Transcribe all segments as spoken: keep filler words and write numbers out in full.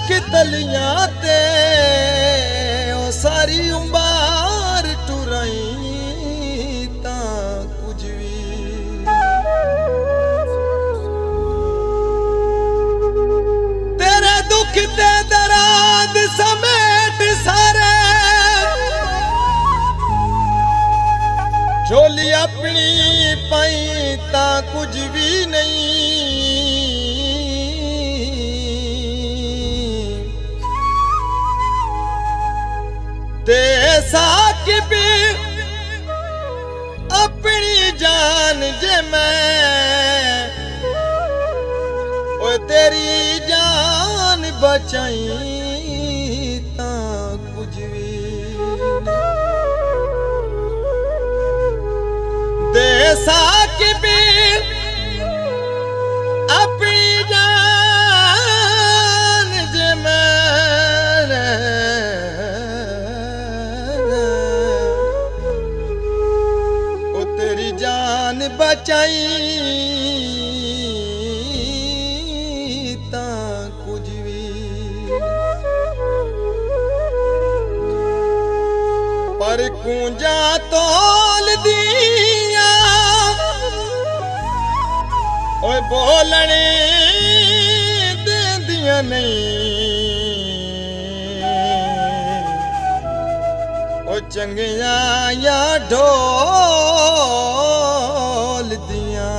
लख तलियां ते ओ सारी उम्र टुराई तां कुछ भी तेरे दुख ते दराद समेट सारे झोली अपनी पाई तां कुछ भी नहीं ते साकिब अपनी जान जे मैं ओ तेरी जान बचाई तां कुछ भी दे साकिब अपनी जान जे मैं ओ तेरी जान बचाई तां कुछ भी पर कूंजा तोल दिया ओए बोलने देंदियां नहीं ओ चंगिया या ढोल दिया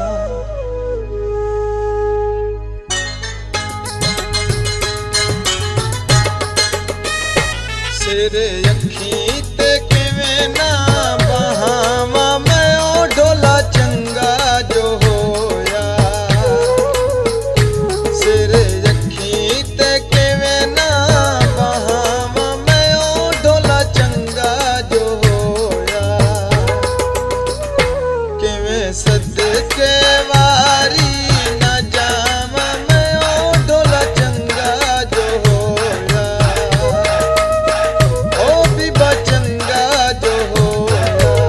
सिर अखी ते किवें ना बहावा मैं ओ ढोला चंगा जो होया सिर अखी ते किवें ना बहावा मैं ओ ढोला चंगा जो होया किवें सदके वारी ना जावा मैं ओ ढोला चंगा जो होया ओ बीबा चंगा जो होया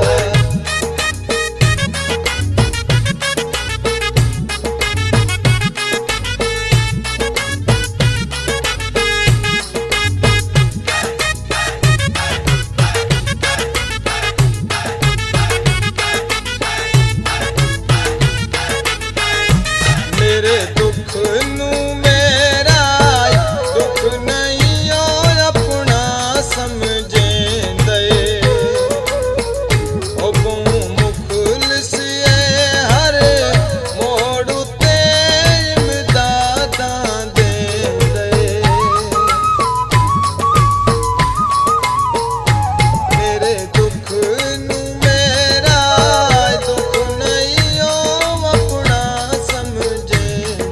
मेरे दुख नू मेरा दुख नहीं ओ अपना समझेंदे ओ बहु मुखलिस है हर मोड़ ते इमदादां देंदे मेरे दुख नू मेरा दुख नहीं ओ अपना समझेंदे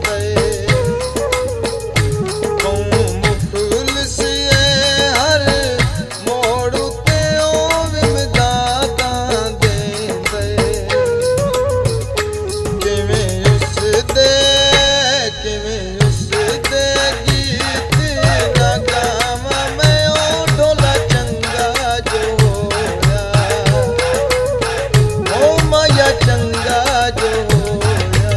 बहु मुखलिस है हर मोड़ ते ओ इमदादां देंदे किवें उस दे किवें उस दे गीत ना गावां मैं ओ ढोला चंगा जो होया ओ माया चंगा जो होया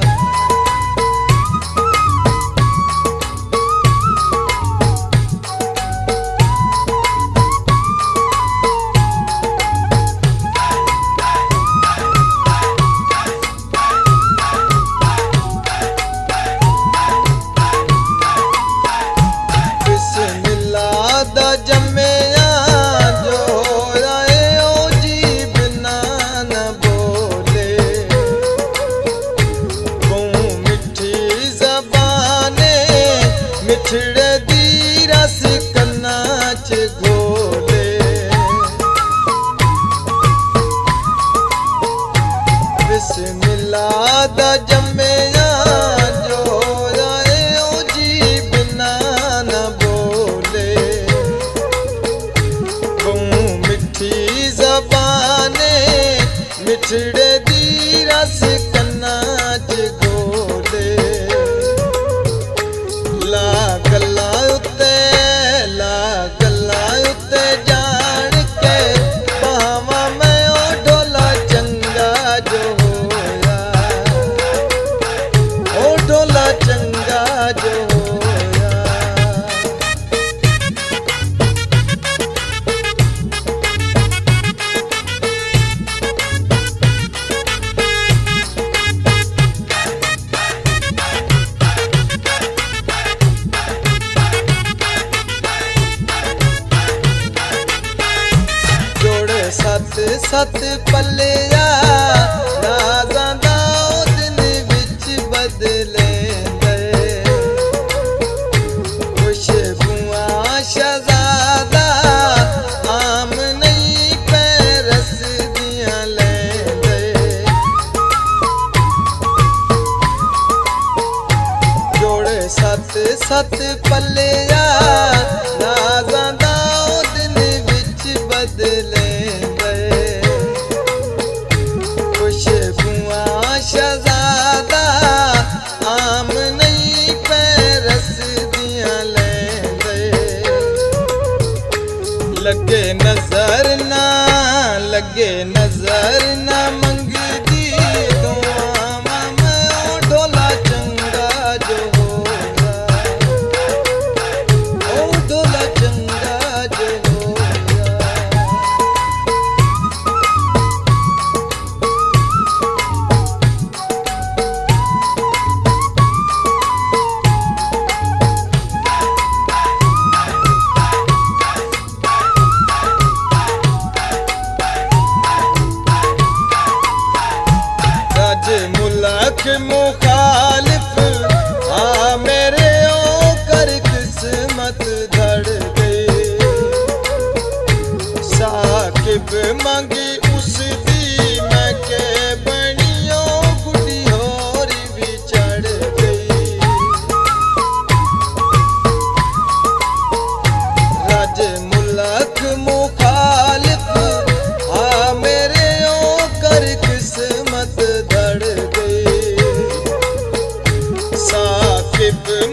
बिस्मिल्लाह दा जम्मिया जो होया ए ओ जीब ना न बोले बहु मिठी ज़बाने मिठड़े दी रस कन्ना च घोले बिस्मिल्लाह दा जम्मिया जो होया ए ओ जीब ना न बोले बहु मिठी ज़बाने मिठड़े दी रस कन्ना च घोले ला गल्ला उत्ते ला गल्ला उत्ते जान के बहावा मैं ओ ढोला चंगा जो होया ओ ढोला चंगा जो होया सत पलिया राजां दा दिन विच बदलेंदे खुशबूआं शहजादा आम नहीं पैरस दियां लैंदे जोड़े सत सत पलिया राजां दा दिन विच बदलेंदे खुशबूआं शहजादा आम नहीं पैरस दियां लैंदे लगे नजर ना लगे नजर ना मंगदी दुआवां मैं ओ ढोला चंगा जो होया ओ ढोला चंगा जो होया राज मुल्क मुखालिफ आ मेरे ओ कर किस्मत धड़ गई साकिब मंगी उस दी मैं के बनियो गुडी होर भी चढ़ गई राज मुल्क मुखालिफ आ मेरे ओ कर किस्मत धड़ गई साकिब